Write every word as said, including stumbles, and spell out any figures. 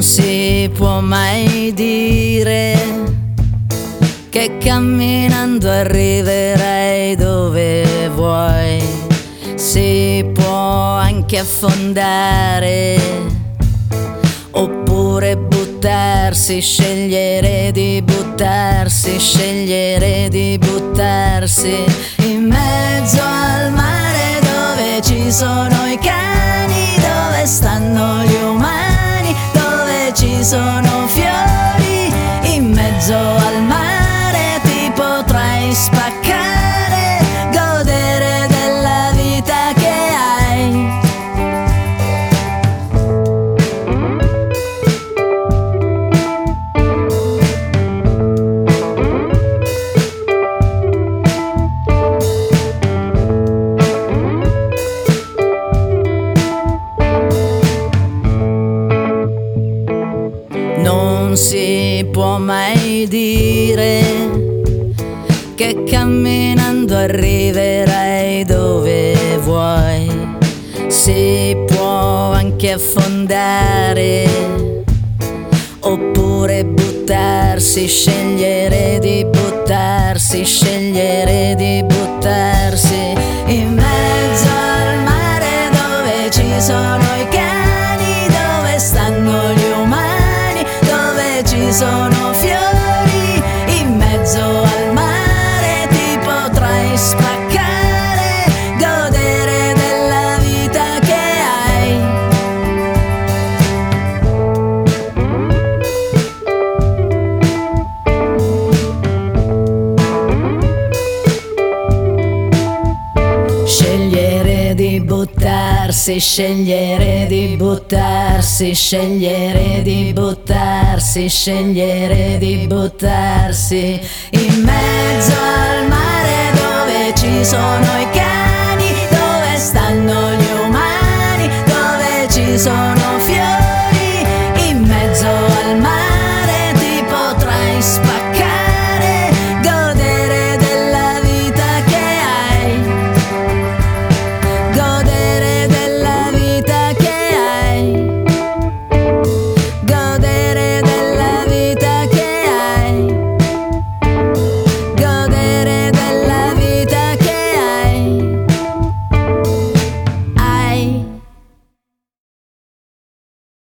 si può mai dire che camminando arriverai dove vuoi. Si può anche affondare oppure buttarsi, scegliere di buttarsi, scegliere di buttarsi in mezzo al mare dove ci sono i cani, dove stanno gli umani, dove ci sono fiori. In mezzo al mare ti potrai spaccare, godere della vita che hai. Non si può mai dire che camminando arriverai dove vuoi. Si può anche affondare oppure buttarsi, scegliere di buttarsi, scegliere di buttarsi in mezzo al mare dove ci sono i cani, dove stanno gli umani, dove ci sono fiori. In mezzo al mare ti potrai spaccare, godere della vita che hai. Scegliere di buttarsi, scegliere di buttarsi, scegliere di buttarsi, scegliere di buttarsi in mezzo al mare dove ci sono i cani, dove stanno gli umani, dove ci sono